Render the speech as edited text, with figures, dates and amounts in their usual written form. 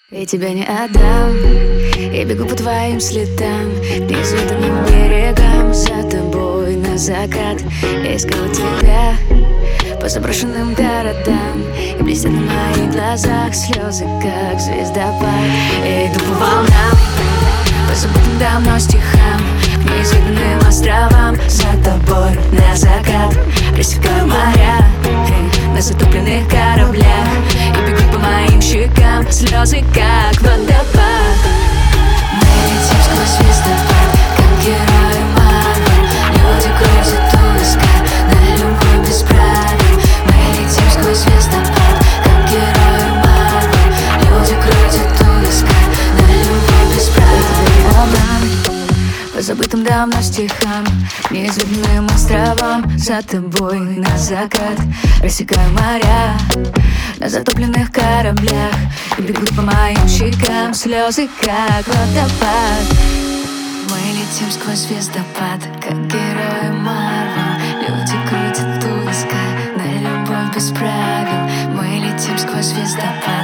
Я тебя не отдам, я бегу по твоим следам, к неизведанным берегам, за тобой на закат. Я искала тебя по заброшенным городам, и блестят на моих глазах слезы, как звездопад. Я иду по волнам, по забытым давно стихам, к неизведанным островам, за тобой на закат. Рассекаю моря на затопленных кораблях, и бегут по моим щекам слезы, как водопад. Мы летим сквозь звездопад, как герои Марвел. Люди крутят у виска на любовь без правил. Мы летим сквозь звездопад, как герои Марвел. Люди крутят у виска на любовь без правил. Волнам, по забытым давно стихам, неизведанным островам, за тобой на закат. Рассекаю моря на затопленных кораблях, и бегут по моим щекам слезы, как водопад. Мы летим сквозь звездопад, как герои Марвел. Люди крутят у виска на любовь без правил. Мы летим сквозь звездопад.